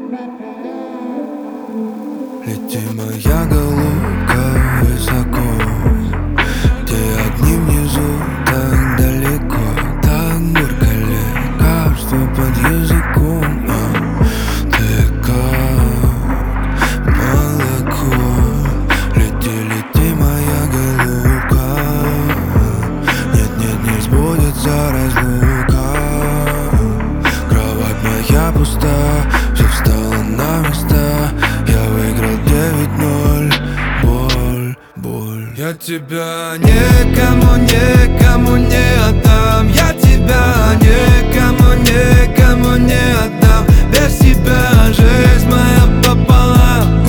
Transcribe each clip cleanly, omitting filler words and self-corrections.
Лети, моя голубка, высоко, где огни внизу, так далеко, так горько лекарство под языком. Ты как молоко. Лети, лети, моя голубка, нет, нет, не сбудется разлука. Кровать моя пуста, все встало на места. Я выиграл 9-0, боль, боль. Я тебя никому, никому не отдам. Я тебя никому, никому не отдам. Без тебя жизнь моя пополам.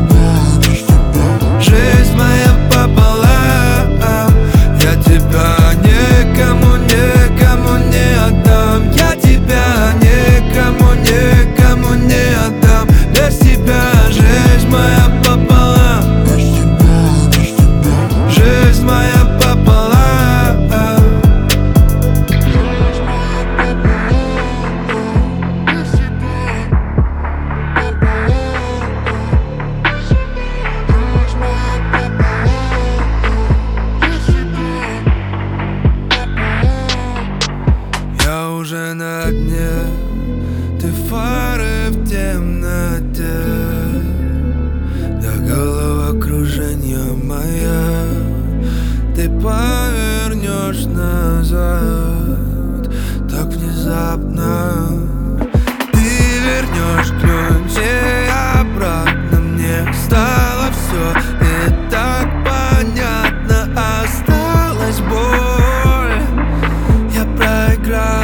Жизнь моя пополам. Я тебя никому, никому не отдам. Я тебя никому, никому не отдам. Без тебя жизнь моя пополам. Жизнь моя пополам. Я уже на дне, ты фары в темноте, до головокружения моя. Ты повернешь назад так внезапно. Ты вернешь ключ и обратно. Мне стало все не так понятно. Осталась боль. Я проиграл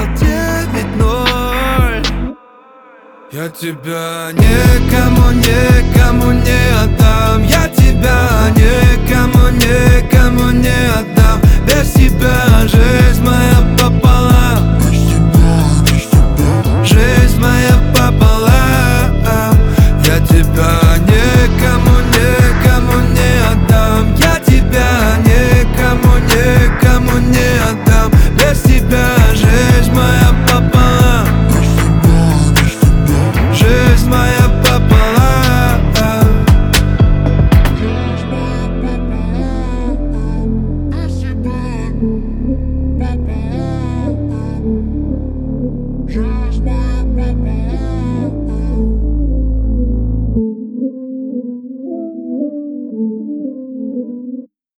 9-0. Я тебя никому, никому не отдам. Я тебя никому, никому не отдам. Без тебя же